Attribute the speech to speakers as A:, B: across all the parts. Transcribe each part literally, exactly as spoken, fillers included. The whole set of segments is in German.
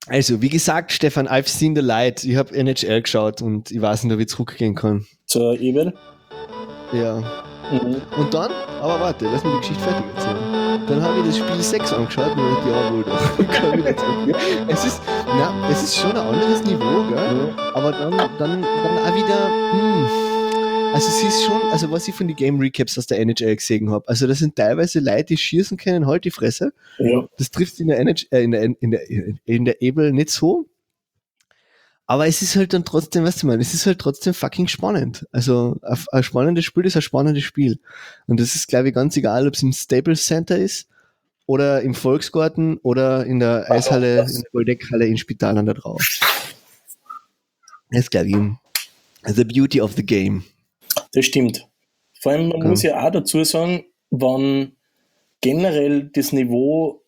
A: Also, wie gesagt, Stefan, I've seen the light. Ich habe N H L geschaut und ich weiß nicht, ob ich zurückgehen kann.
B: Zur Ebel?
A: Ja. Mhm. Und dann, aber warte, lass mich die Geschichte fertig erzählen. Dann habe ich das Spiel sechs angeschaut und dachte, ja, wohl doch. es, ist, na, es ist schon ein anderes Niveau, gell? Mhm. Aber dann, dann, dann auch wieder, hm. Also es ist schon, also was ich von den Game Recaps aus der N H L gesehen habe, also das sind teilweise Leute, die schießen können, halt die Fresse. Ja. Das trifft in der N H L, äh, in der, in der, in der Ebel nicht so. Aber es ist halt dann trotzdem, weißt du mal, es ist halt trotzdem fucking spannend. Also ein, ein spannendes Spiel ist ein spannendes Spiel. Und das ist, glaube ich, ganz egal, ob es im Staples Center ist oder im Volksgarten oder in der Eishalle, in der Goldeckhalle in Spitalern da drauf. Das ist, glaube ich, the beauty of the game.
B: Das stimmt. Vor allem, man ja. muss ja auch dazu sagen, wenn generell das Niveau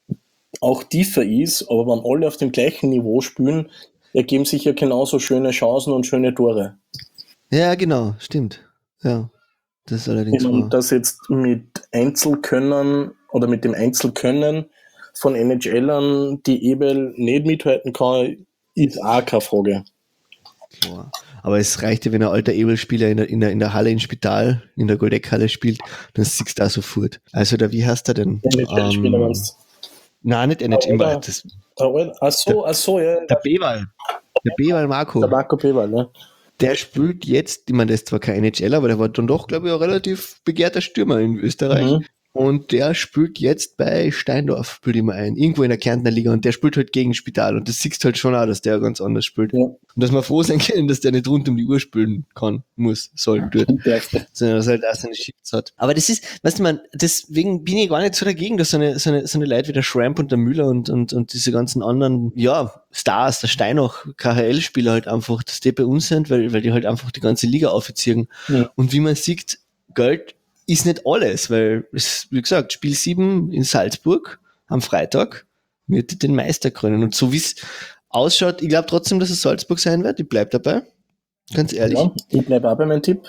B: auch tiefer ist, aber wenn alle auf dem gleichen Niveau spielen, ergeben sich ja genauso schöne Chancen und schöne Tore.
A: Ja, genau, stimmt. Ja, das ist allerdings
B: wahr. Und das jetzt mit Einzelkönnern oder mit dem Einzelkönnen von N H Lern die Ebel nicht mithalten kann, ist auch keine Frage.
A: Klar. Aber es reicht ja, wenn ein alter Ebel-Spieler in der, in, der, in der Halle im Spital, in der Goldeckhalle spielt, dann siehst du da sofort. Also da, wie heißt der denn?
B: N H L-Spieler ähm, meinst du?
A: Nein, nicht N H L.
B: Der, das, der, ach so, ach so, ja.
A: Der Bewald. Der Bewald Marco.
B: Der Marco Bewald, ne?
A: Der spielt jetzt, ich meine, der ist zwar kein N H L, aber der war dann doch, glaube ich, ein relativ begehrter Stürmer in Österreich. Mhm. Und der spielt jetzt bei Steindorf, spielt immer ein, irgendwo in der Kärntner Liga, und der spielt halt gegen Spital, und das siehst du halt schon auch, dass der ganz anders spielt. Ja. Und dass man froh sein kann, dass der nicht rund um die Uhr spielen kann, muss, soll, tut. Sondern dass er halt auch seine Shifts hat. Aber das ist, weißt du, man, deswegen bin ich gar nicht so dagegen, dass so eine, so eine, so eine Leute wie der Schramp und der Müller und, und, und diese ganzen anderen, ja, Stars, der Steinach, K H L-Spieler halt einfach, dass die bei uns sind, weil, weil die halt einfach die ganze Liga aufziehen. Ja. Und wie man sieht, Geld ist nicht alles, weil, es, wie gesagt, Spiel sieben in Salzburg am Freitag wird den Meister krönen. Und so wie es ausschaut, ich glaube trotzdem, dass es Salzburg sein wird. Ich bleib dabei. Ganz ehrlich.
B: Ja, ich bleibe auch bei meinem Tipp.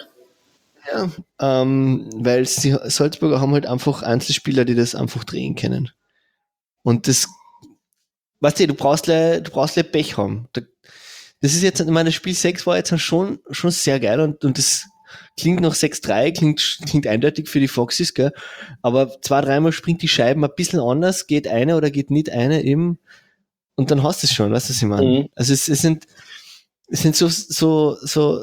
A: Ja, ähm, weil die Salzburger haben halt einfach Einzelspieler, die das einfach drehen können. Und das, weißt du, du brauchst le, du brauchst le Pech haben. Das ist jetzt, ich meine, das Spiel sechs war jetzt schon, schon sehr geil, und, und das klingt nach sechs drei, klingt, klingt eindeutig für die Foxys, gell? Aber zwei, dreimal springt die Scheiben ein bisschen anders, geht eine oder geht nicht eine eben, und dann hast du es schon, weißt du, was ich meine? Mhm. Also es, es sind, es sind so, so, so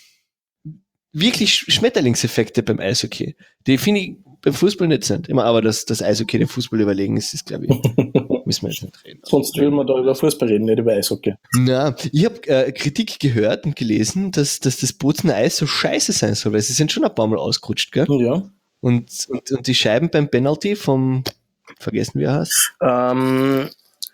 A: wirklich Schmetterlingseffekte beim Eishockey, die finde ich beim Fußball nicht sind. Immer, aber dass das Eishockey dem Fußball überlegen ist, ist, glaube ich, müssen wir jetzt nicht reden.
B: Sonst würden wir da über Fußball reden, nicht über Eishockey.
A: Na, ich habe äh, Kritik gehört und gelesen, dass, dass das Bozener Eis so scheiße sein soll, weil sie sind schon ein paar Mal ausgerutscht, gell?
B: Ja.
A: Und, und, und die Scheiben beim Penalty vom, vergessen wie er heißt?
B: Ähm,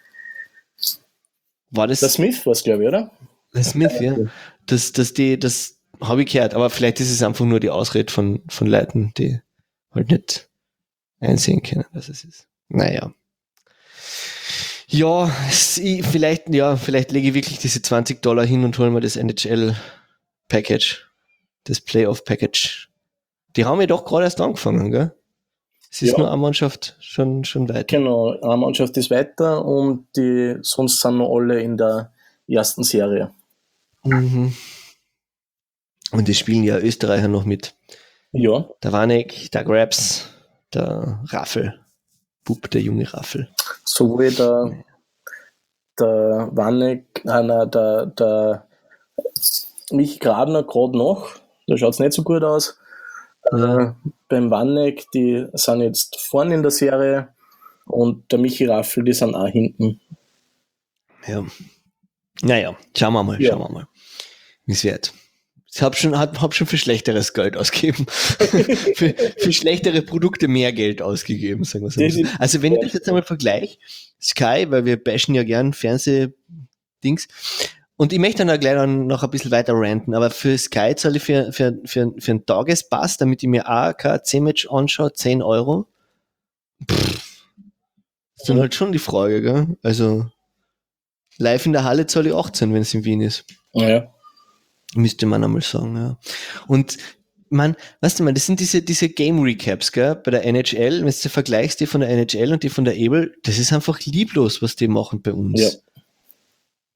A: war das?
B: Der Smith war es, glaube ich, oder?
A: Der Smith, ja. Dass, dass die, das habe ich gehört, aber vielleicht ist es einfach nur die Ausrede von, von Leuten, die halt nicht einsehen können, was es ist. Naja. Ja, vielleicht, ja, vielleicht lege ich wirklich diese zwanzig Dollar hin und hole mir das N H L-Package, das Playoff-Package. Die haben ja doch gerade erst angefangen, gell? Es ist ja nur eine Mannschaft schon, schon weiter.
B: Genau, eine Mannschaft ist weiter und die sonst sind noch alle in der ersten Serie.
A: Mhm. Und die spielen ja Österreicher noch mit.
B: Ja.
A: Der Vanek, der Grabs, der Raffel. Bub, der junge Raffel.
B: Sowohl der, der Vanek, äh, der, der Mich Grabner gerade noch, da schaut es nicht so gut aus. Ja. Äh, beim Vanek, die sind jetzt vorne in der Serie, und der Michi Raffel, die sind auch hinten.
A: Ja. Naja, schauen wir mal, ja. schauen wir mal, wie es wird. Ich habe schon, hab, hab schon für schlechteres Geld ausgegeben. für, für schlechtere Produkte mehr Geld ausgegeben, sagen wir so. Also wenn ich das jetzt einmal vergleiche, Sky, weil wir bashen ja gern Fernsehdings, und ich möchte dann auch gleich noch ein bisschen weiter ranten, aber für Sky zahle ich für, für, für, für einen Tagespass, damit ich mir auch kein A K C-Match anschaue, zehn Euro. Pff, ist dann halt schon die Frage, gell? Also live in der Halle zahle ich achtzehn, wenn es in Wien ist.
B: Ja.
A: Müsste man einmal sagen, ja. Und man, weißt du mal, das sind diese, diese Game Recaps, gell, bei der N H L, wenn du vergleichst, die von der N H L und die von der Ebel, das ist einfach lieblos, was die machen bei uns. Ja.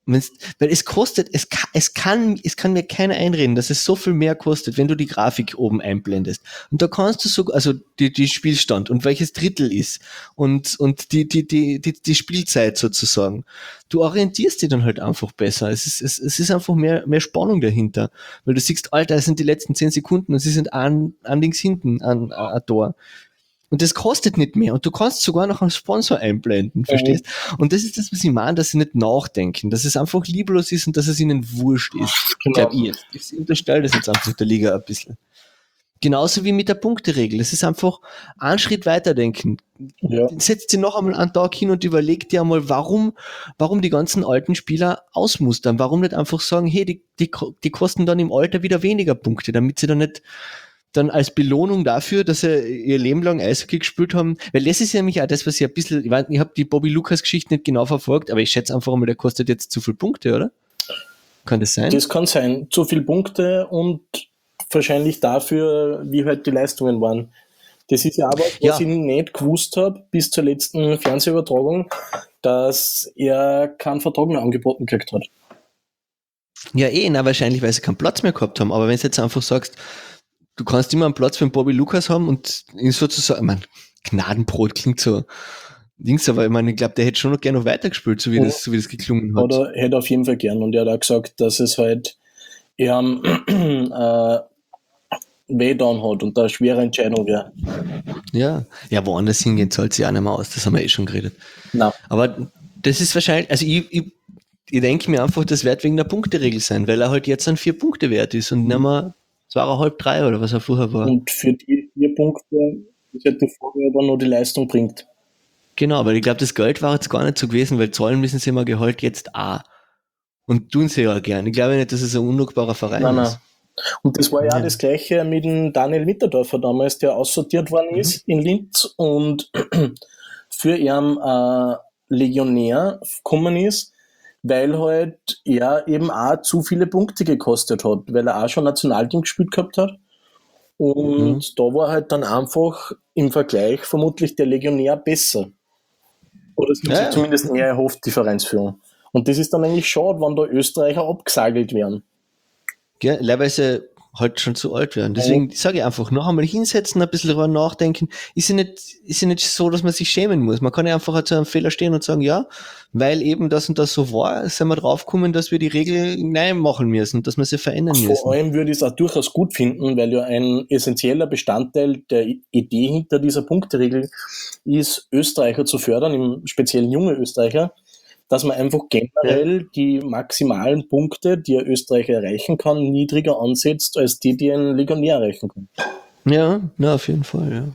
A: Wenn's, weil es kostet, es kann, es kann, es kann mir keiner einreden, dass es so viel mehr kostet, wenn du die Grafik oben einblendest. Und da kannst du so, also die, die Spielstand und welches Drittel ist und, und die, die, die, die, die Spielzeit sozusagen. Du orientierst dich dann halt einfach besser. Es ist, es, es ist einfach mehr, mehr Spannung dahinter. Weil du siehst, Alter, es sind die letzten zehn Sekunden und sie sind an, an links hinten, an, an, an Tor. Und das kostet nicht mehr. Und du kannst sogar noch einen Sponsor einblenden, verstehst? Mhm. Und das ist das, was ich meine, dass sie nicht nachdenken, dass es einfach lieblos ist und dass es ihnen wurscht ist. Genau. Glaub ich, ich unterstelle das jetzt einfach der Liga ein bisschen. Genauso wie mit der Punkteregel. Es ist einfach einen Schritt weiterdenken. Ja. Setzt dir noch einmal einen Tag hin und überlegt dir einmal, warum, warum die ganzen alten Spieler ausmustern. Warum nicht einfach sagen, hey, die, die, die kosten dann im Alter wieder weniger Punkte, damit sie dann nicht dann als Belohnung dafür, dass sie ihr Leben lang Eishockey gespielt haben, weil das ist ja nämlich auch das, was ich ein bisschen, ich, ich habe die Bobby Lucas Geschichte nicht genau verfolgt, aber ich schätze einfach mal, der kostet jetzt zu viele Punkte, oder? Kann das sein?
B: Das kann sein, zu viele Punkte und wahrscheinlich dafür, wie halt die Leistungen waren. Das ist ja aber, was ja. ich nicht gewusst habe, bis zur letzten Fernsehübertragung, dass er keinen Vertrag mehr angeboten gekriegt hat.
A: Ja eh, na wahrscheinlich, weil sie keinen Platz mehr gehabt haben, aber wenn du jetzt einfach sagst, du kannst immer einen Platz für den Bobby Lucas haben und ihn sozusagen, ich meine, Gnadenbrot klingt so Dings, aber ich meine, ich glaube, der hätte schon noch gerne noch weitergespielt, so wie, ja. das, so wie das geklungen hat.
B: Oder hätte auf jeden Fall gern und er hat auch gesagt, dass es halt eher äh, weh dann hat und da eine schwere Entscheidung wäre.
A: Ja, ja, woanders hingehen zahlt sich auch nicht mehr aus, das haben wir eh schon geredet.
B: Nein.
A: Aber das ist wahrscheinlich, also ich, ich, ich denke mir einfach, das wird wegen der Punkteregel sein, weil er halt jetzt an vier Punkte wert ist und nicht mehr zweieinhalb, drei oder was er vorher war.
B: Und für die vier Punkte ist halt die Frage, ob er noch die Leistung bringt.
A: Genau, weil ich glaube, das Geld war jetzt gar nicht so gewesen, weil zahlen müssen sie immer Gehalt jetzt auch. Und tun sie ja gern. Ich glaube nicht, dass es ein undankbarer Verein nein, ist. Nein.
B: Und das war ja, ja das Gleiche mit dem Daniel Mitterdorfer damals, der aussortiert worden mhm. ist in Linz und für ihren äh, Legionär gekommen ist, weil halt er eben auch zu viele Punkte gekostet hat, weil er auch schon Nationalteam gespielt gehabt hat. Und mhm. da war halt dann einfach im Vergleich vermutlich der Legionär besser. Oder es ja. zumindest mehr erhofft, die Vereinsführung. Und das ist dann eigentlich schade, wenn da Österreicher abgesagelt werden.
A: Ja, leihweise halt schon zu alt werden. Deswegen ja. sage ich einfach, noch einmal hinsetzen, ein bisschen darüber nachdenken. Ist ja nicht, ist ja nicht so, dass man sich schämen muss. Man kann ja einfach zu einem Fehler stehen und sagen, ja, weil eben das und das so war, sind wir draufgekommen, dass wir die Regel neu machen müssen, dass wir sie verändern
B: Vor
A: müssen.
B: Vor allem würde ich es auch durchaus gut finden, weil ja ein essentieller Bestandteil der Idee hinter dieser Punkteregel ist, Österreicher zu fördern, im speziellen junge Österreicher, dass man einfach generell ja. die maximalen Punkte, die ein Österreicher erreichen kann, niedriger ansetzt, als die, die ein Legionär erreichen kann.
A: Ja, na, auf jeden Fall,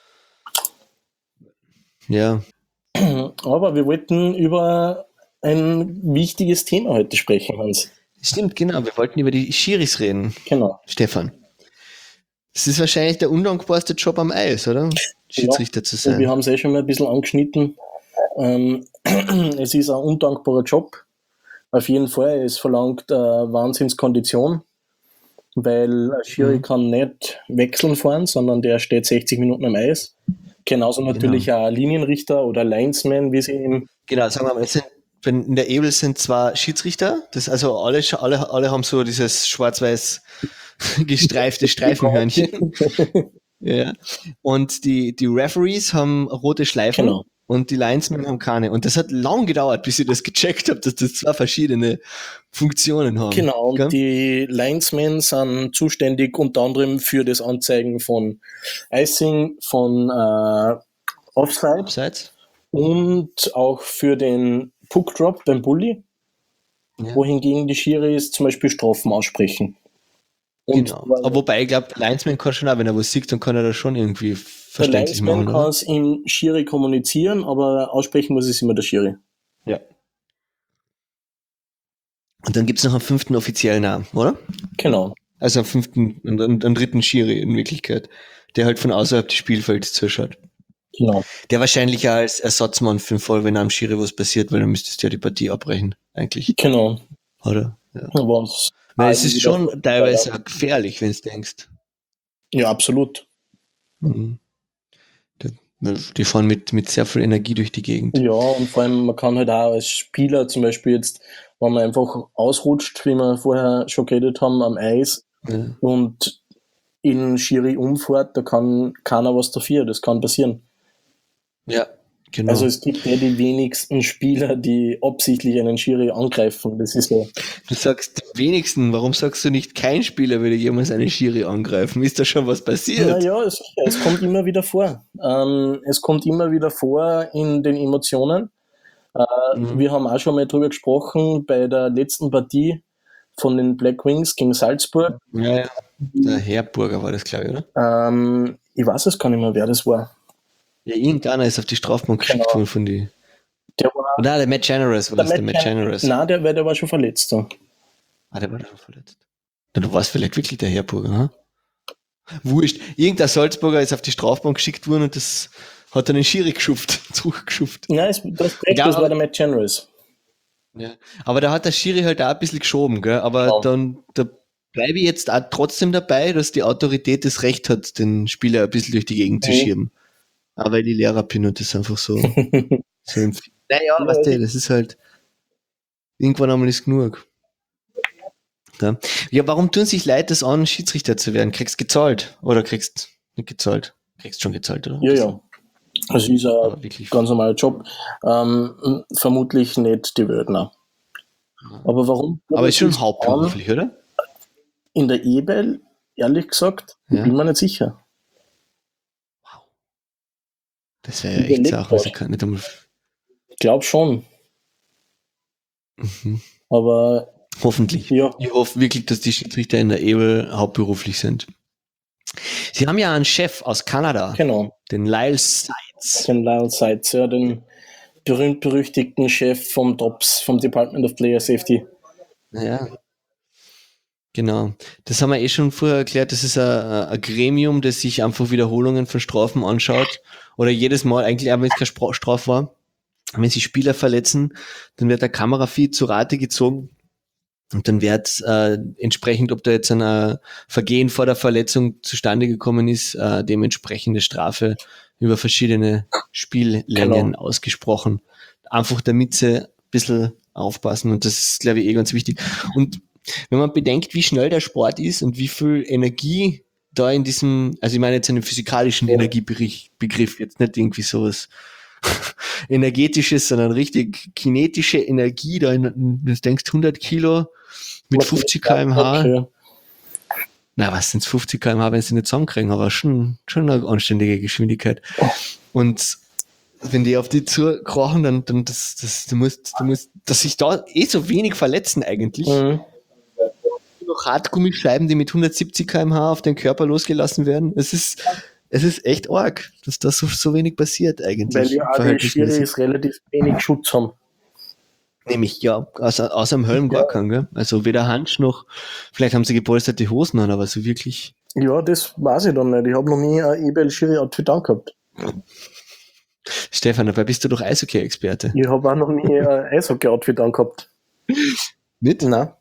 A: ja. Ja.
B: Aber wir wollten über ein wichtiges Thema heute sprechen, Hans.
A: Stimmt, genau. Wir wollten über die Schiris reden.
B: Genau.
A: Stefan. Das ist wahrscheinlich der undankbarste Job am Eis, oder? Schiedsrichter ja, zu sein.
B: Wir haben es eh schon mal ein bisschen angeschnitten. Ähm, es ist ein undankbarer Job. Auf jeden Fall. Es verlangt äh, Wahnsinnskondition, weil ein Schiri mhm. kann nicht wechseln fahren, sondern der steht sechzig Minuten am Eis. Genauso natürlich genau. auch ein Linienrichter oder Linesman, wie sie im...
A: Genau, sagen wir mal, es sind, in der Ebel sind zwei Schiedsrichter. Das, also alle, alle, alle haben so dieses schwarz-weiß gestreifte Streifenhörnchen. Ja. Und die, die Referees haben rote Schleifen. Genau. Und die Linesmen haben keine. Und das hat lang gedauert, bis ich das gecheckt habe, dass das zwei verschiedene Funktionen haben.
B: Genau, und die Linesmen sind zuständig unter anderem für das Anzeigen von Icing, von äh, Offside Offsides. Und auch für den Puck Drop beim Bully, ja. wohingegen die Schiris zum Beispiel Strafen aussprechen. Und
A: genau. Aber wobei, ich glaube, der Linesman kann schon auch, wenn er was sieht, dann kann er das schon irgendwie verständlich machen. Der
B: Linesman kann es im Schiri kommunizieren, aber aussprechen muss es immer der Schiri.
A: Ja. Und dann gibt es noch einen fünften offiziellen Namen, oder?
B: Genau.
A: Also einen fünften, einen, einen dritten Schiri in Wirklichkeit, der halt von außerhalb des Spielfelds zuschaut.
B: Genau.
A: Der wahrscheinlich ja als Ersatzmann für den Fall, wenn am Schiri was passiert, weil dann müsstest du ja die Partie abbrechen, eigentlich.
B: Genau.
A: Oder? Ja.
B: Was
A: weil es ist schon teilweise auch gefährlich, wenn du denkst.
B: Ja, absolut.
A: Mhm. Die fahren mit, mit sehr viel Energie durch die Gegend.
B: Ja, und vor allem, man kann halt auch als Spieler zum Beispiel jetzt, wenn man einfach ausrutscht, wie wir vorher schon geredet haben, am Eis ja. und in Schiri umfährt, da kann keiner was dafür, das kann passieren.
A: Ja, genau.
B: Also es gibt ja die wenigsten Spieler, die absichtlich einen Schiri angreifen, das ist so.
A: Du sagst die wenigsten, warum sagst du nicht, kein Spieler würde jemals einen Schiri angreifen? Ist da schon was passiert?
B: Naja, es, es kommt immer wieder vor. Ähm, es kommt immer wieder vor in den Emotionen. Äh, mhm. Wir haben auch schon mal drüber gesprochen bei der letzten Partie von den Black Wings gegen Salzburg.
A: Ja, ja. Der Herburger war das, glaube ich, oder?
B: Ähm, ich weiß es gar nicht mehr, wer das war.
A: Ja, irgendeiner ist auf die Strafbank geschickt
B: genau.
A: worden von die.
B: Der war.
A: Nein, der Matt Generous war
B: der
A: das,
B: Matt
A: der Matt Generous.
B: Nein, der, der war schon verletzt. So.
A: Ah, der war schon verletzt. Du warst vielleicht wirklich der Herburger, hm? Wurscht. Irgendein Salzburger ist auf die Strafbank geschickt worden und das hat dann den Schiri geschuft, zurückgeschuft.
B: Nein, das, das, ja, das war der Matt Generous.
A: Ja. Aber da hat der Schiri halt auch ein bisschen geschoben, gell? Aber ja. dann, da bleibe ich jetzt auch trotzdem dabei, dass die Autorität das Recht hat, den Spieler ein bisschen durch die Gegend zu schieben. Aber weil die Lehrer bin und das einfach so, so empfiehlt. Naja, ja, weißt du, das ist halt, irgendwann einmal ist genug. Ja. ja, warum tun sich Leute das an, Schiedsrichter zu werden? Kriegst gezahlt oder kriegst nicht gezahlt? Kriegst schon gezahlt, oder?
B: Ja, ja. Also ist ein ganz normaler Job. Ähm, vermutlich nicht die Wöldner. Aber warum?
A: Aber ist schon hauptberuflich, oder?
B: In der E B L, ehrlich gesagt, ja. bin mir nicht sicher.
A: Wow. Das wäre ja echt Sache, was ich kann nicht einmal.
B: Ich glaube schon.
A: Mhm.
B: Aber
A: hoffentlich.
B: Ja.
A: Ich hoffe wirklich, dass die Schiedsrichter in der E B L hauptberuflich sind. Sie haben ja einen Chef aus Kanada.
B: Genau.
A: Den Lyle Seitz.
B: Den Lyle Seitz, ja, den berühmt-berüchtigten Chef vom D O P S, vom Department of Player Safety.
A: Ja. Genau. Das haben wir eh schon vorher erklärt. Das ist ein, ein Gremium, das sich einfach Wiederholungen von Strafen anschaut. Oder jedes Mal, eigentlich auch wenn es keine Strafe war, wenn sich Spieler verletzen, dann wird der Kamerafeed zu Rate gezogen. Und dann wird äh, entsprechend, ob da jetzt ein äh, Vergehen vor der Verletzung zustande gekommen ist, äh, dementsprechende Strafe über verschiedene Spiellängen genau. ausgesprochen. Einfach damit sie ein bisschen aufpassen. Und das ist, glaube ich, eh ganz wichtig. Und wenn man bedenkt, wie schnell der Sport ist und wie viel Energie da in diesem, also ich meine jetzt einen physikalischen ja. Energiebegriff, jetzt nicht irgendwie sowas energetisches, sondern richtig kinetische Energie, da in, du denkst hundert Kilo mit fünfzig Kilometer pro Stunde. Na, was sind fünfzig Kilometer pro Stunde, wenn sie nicht zusammenkriegen, aber schon, schon eine anständige Geschwindigkeit. Und wenn die auf die zukrochen, dann, dann das, das, du musst, du musst, dass sich da eh so wenig verletzen eigentlich. Mhm. Noch Hartgummischeiben, die mit hundertsiebzig Kilometer pro Stunde auf den Körper losgelassen werden. Es ist, es ist echt arg, dass da so, so wenig passiert eigentlich.
B: Weil die A D Schiris relativ wenig Schutz haben.
A: Nämlich, ja, außer, außer dem Helm gar keinen, gell? Also weder Handschuhe noch, vielleicht haben sie gepolsterte Hosen an, aber so wirklich.
B: Ja, das weiß ich dann nicht. Ich habe noch nie ein E B L-Schiri-Outfit angehabt.
A: Stefan, dabei bist du doch Eishockey-Experte.
B: Ich habe auch noch nie ein Eishockey-Outfit angehabt.
A: Nicht?
B: Nein.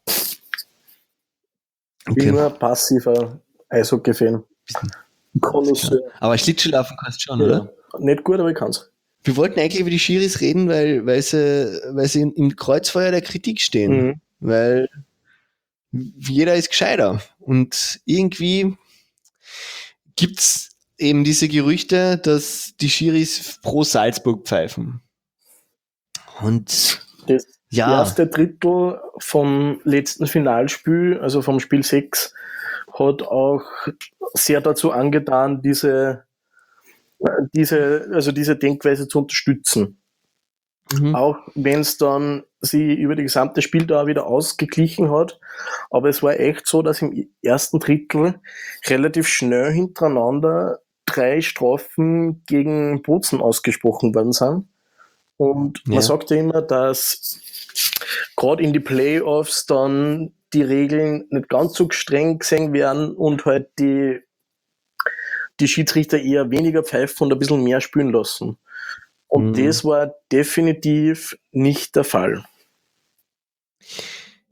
B: Ich bin okay. nur ein passiver Eishockey-Fan.
A: Aber Schlittschuhlaufen kannst du schon, ja. oder?
B: Nicht gut, aber ich kann's.
A: Wir wollten eigentlich über die Schiris reden, weil, weil sie, weil sie im Kreuzfeuer der Kritik stehen. Mhm. Weil jeder ist gescheiter. Und irgendwie gibt's eben diese Gerüchte, dass die Schiris pro Salzburg pfeifen. Und
B: das
A: ja.
B: erste Drittel vom letzten Finalspiel, also vom Spiel sechs, hat auch sehr dazu angetan, diese, diese, also diese Denkweise zu unterstützen. Mhm. Auch wenn es dann sie über die gesamte Spieldauer wieder ausgeglichen hat. Aber es war echt so, dass im ersten Drittel relativ schnell hintereinander drei Strafen gegen Bozen ausgesprochen worden sind. Und man ja. sagt ja immer, dass gerade in die Playoffs dann die Regeln nicht ganz so streng gesehen werden und halt die, die Schiedsrichter eher weniger pfeifen und ein bisschen mehr spielen lassen. Und mhm. das war definitiv nicht der Fall.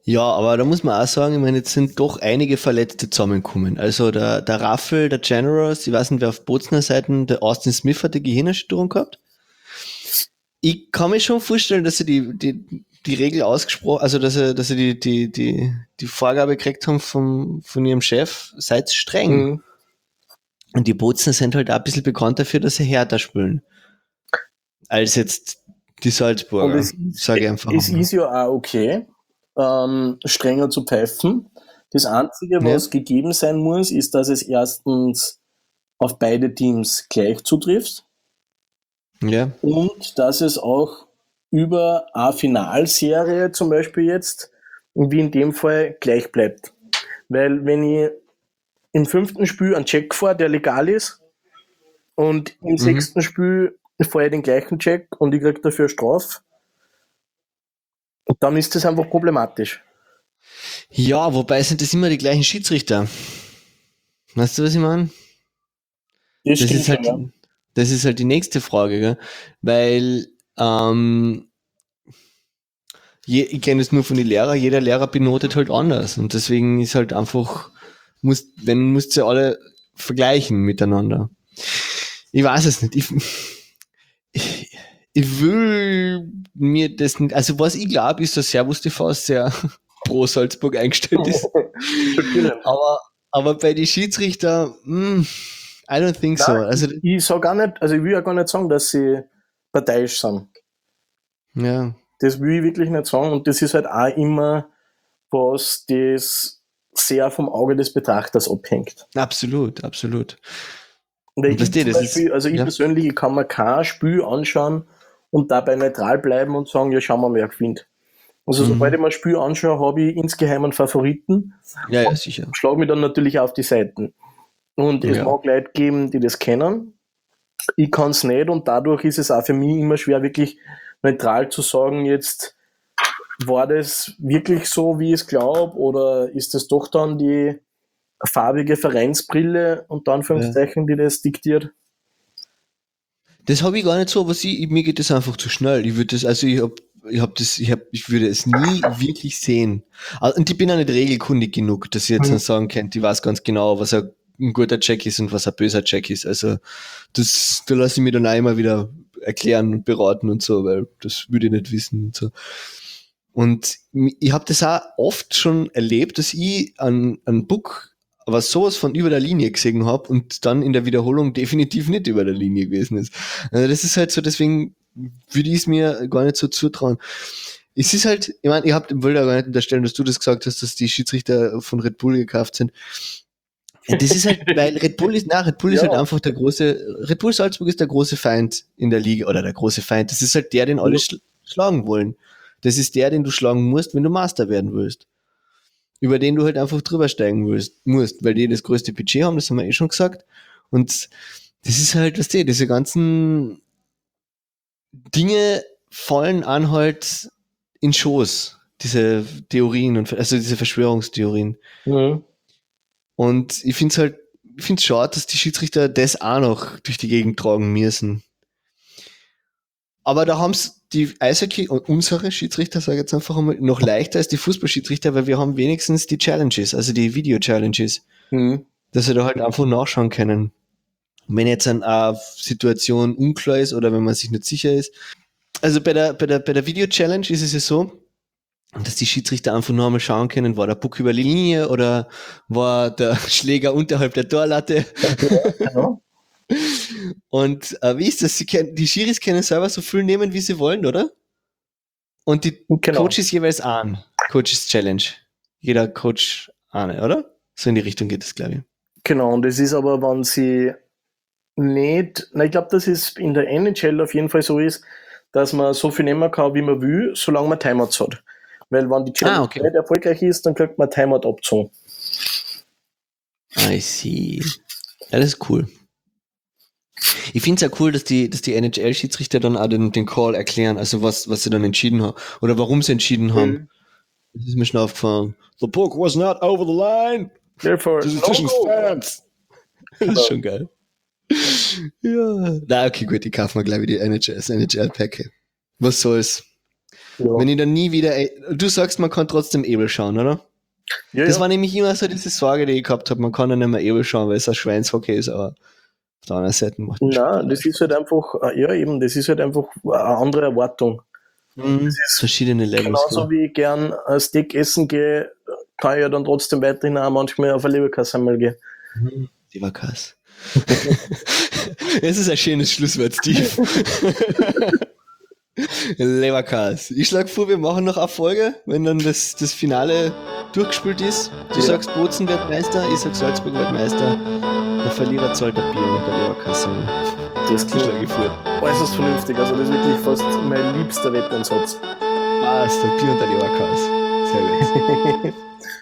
A: Ja, aber da muss man auch sagen, ich meine, jetzt sind doch einige Verletzte zusammengekommen. Also der, der Raffel, der Generous, ich weiß nicht, wer auf Bozner Seiten, der Austin Smith hat die Gehirnerschütterung gehabt. Ich kann mir schon vorstellen, dass sie die, die, die Regel ausgesprochen, also dass sie, dass sie die, die, die, die Vorgabe gekriegt haben vom, von ihrem Chef, seid streng.
B: Mhm.
A: Und die Bozner sind halt auch ein bisschen bekannt dafür, dass sie härter spielen. Als jetzt die Salzburger.
B: Und es ist,
A: sage ich einfach
B: es
A: mal.
B: ist ja auch okay, ähm, strenger zu pfeifen. Das Einzige, was
A: Ja.
B: gegeben sein muss, ist, dass es erstens auf beide Teams gleich zutrifft
A: Ja.
B: und dass es auch über eine Finalserie zum Beispiel jetzt, wie in dem Fall, gleich bleibt. Weil wenn ich im fünften Spiel einen Check fahre, der legal ist, und im
A: Mhm.
B: sechsten Spiel fahre ich den gleichen Check und ich kriege dafür Strafe, dann ist das einfach problematisch.
A: Ja, wobei sind das immer die gleichen Schiedsrichter. Weißt du, was ich meine?
B: Das,
A: Das
B: stimmt
A: ist halt,
B: schon, ja.
A: das ist halt die nächste Frage, gell? Weil, ähm, je, ich kenne es nur von den Lehrern, jeder Lehrer benotet halt anders. Und deswegen ist halt einfach, muss, wenn musst du alle vergleichen miteinander. Ich weiß es nicht. Ich, ich, ich will mir das nicht, also was ich glaube, ist, dass Servus T V sehr pro Salzburg eingestellt ist. aber, aber bei den Schiedsrichter, mm, I don't think so.
B: Nein,
A: Also,
B: ich, ich sag gar nicht, also ich will ja gar nicht sagen, dass sie parteiisch sind.
A: ja,
B: Das will ich wirklich nicht sagen. Und das ist halt auch immer was, das sehr vom Auge des Betrachters abhängt.
A: absolut, absolut.
B: Weil
A: Und das,
B: ich zum
A: das
B: Beispiel,
A: ist,
B: also ich
A: ja.
B: persönlich, ich kann mir kein Spiel anschauen und dabei neutral bleiben und sagen, ja, schauen wir mal, wer gewinnt. Also
A: Mhm.
B: sobald ich mir ein Spiel anschaue, habe ich insgeheim einen Favoriten,
A: Ja, ja, sicher.
B: schlage mich dann natürlich auf die Seiten. Und es
A: Ja.
B: mag Leute geben, die das kennen. Ich kann es nicht und dadurch ist es auch für mich immer schwer, wirklich neutral zu sagen, jetzt war das wirklich so, wie ich es glaube, oder ist das doch dann die farbige Vereinsbrille und Anführungszeichen, die das diktiert?
A: Das habe ich gar nicht so, aber sie, mir geht das einfach zu schnell. Ich würde das, also ich hab, ich hab das, ich hab, ich würde es nie wirklich sehen. Ah, und ich bin auch nicht regelkundig genug, dass ich jetzt
B: Mhm.
A: noch sagen könnte, ich weiß ganz genau, was ein, ein guter Check ist und was ein böser Check ist. Also das, da lasse ich mir dann auch immer wieder erklären und beraten und so, weil das würde ich nicht wissen und so. Und ich habe das auch oft schon erlebt, dass ich an, an Book aber sowas von über der Linie gesehen habe und dann in der Wiederholung definitiv nicht über der Linie gewesen ist. Also das ist halt so, deswegen würde ich es mir gar nicht so zutrauen. Es ist halt, ich meine, ihr habt im Wilder gar nicht unterstellen, dass du das gesagt hast, dass die Schiedsrichter von Red Bull gekauft sind. Das ist halt, weil Red Bull ist, na, Red Bull ist
B: Ja.
A: halt einfach der große, Red Bull Salzburg ist der große Feind in der Liga, oder der große Feind. Das ist halt der, den alle schl- schlagen wollen. Das ist der, den du schlagen musst, wenn du Master werden willst. Über den du halt einfach drüber steigen willst, musst, weil die das größte Budget haben, das haben wir eh schon gesagt. Und das ist halt, was die, diese ganzen Dinge fallen an halt in Schoß. Diese Theorien und, also diese Verschwörungstheorien.
B: Mhm.
A: Und ich find's halt, ich find's schade, dass die Schiedsrichter das auch noch durch die Gegend tragen müssen. Aber da haben's die Eishockey und unsere Schiedsrichter, sage ich jetzt einfach einmal, noch leichter als die Fußballschiedsrichter, weil wir haben wenigstens die Challenges, also die Video-Challenges,
B: Mhm.
A: dass wir da halt einfach nachschauen können. Und wenn jetzt eine Situation unklar ist oder wenn man sich nicht sicher ist. Also bei der, bei der, bei der Video-Challenge ist es ja so, dass die Schiedsrichter einfach nur einmal schauen können, war der Puck über die Linie oder war der Schläger unterhalb der Torlatte.
B: Genau.
A: Und äh, wie ist das? Sie können, die Schiris können selber so viel nehmen, wie sie wollen, oder? Und die
B: Genau.
A: Coaches jeweils an. Coaches Challenge. Jeder Coach eine, oder? So in die Richtung geht es, glaube ich.
B: Genau, und es ist aber, wenn sie nicht, na, ich glaube, dass es in der N H L auf jeden Fall so ist, dass man so viel nehmen kann, wie man will, solange man Timeouts hat. Weil wenn die Challenge
A: Ah, okay.
B: nicht erfolgreich ist, dann kriegt man Timeout abgezogen.
A: I see. Ja, das ist cool. Ich finde es ja cool, dass die, dass die N H L-Schiedsrichter dann auch den, den Call erklären, also was, was sie dann entschieden haben. Oder warum sie entschieden haben.
B: Mhm.
A: Das ist mir schon aufgefallen. The puck was not over the line.
B: Therefore,
A: Das ist
B: no
A: zwischen
B: goal.
A: Fans. Das ist schon geil. Ja. Na, okay, gut, ich kaufe mir gleich wieder die N H L, das N H L-Packe. Was soll's?
B: Ja.
A: Wenn ich dann nie wieder, du sagst, man kann trotzdem Ebel schauen, oder?
B: Ja,
A: das
B: ja.
A: war nämlich immer so diese Sorge, die ich gehabt habe, man kann ja nicht mehr Ebel schauen, weil es ein Schweinshockey ist, aber auf der anderen Seite macht das
B: Nein, das ist halt einfach, ja eben, das ist halt einfach eine andere Erwartung.
A: Mhm,
B: Das ist
A: verschiedene Levels.
B: genauso
A: Klar.
B: wie ich gern ein Steak essen gehe, kann ich ja dann trotzdem weiterhin auch manchmal auf eine Leberkasse einmal gehen.
A: Mhm. Leberkass. Es ist ein schönes Schlusswort, Steve. Leberkass. Ich schlage vor, wir machen noch eine Folge, wenn dann das, das Finale durchgespielt ist. Du
B: Ja.
A: sagst Bozen wird Meister, ich sag Salzburg wird Meister. Der Verlierer zahlt ein Bier und der Leberkasse.
B: Das klingt
A: schlage ich vor.
B: äußerst vernünftig. Also das ist wirklich fast mein liebster Wetteinsatz.
A: Ah, ist der Bier und der Leberkass. Sehr gut.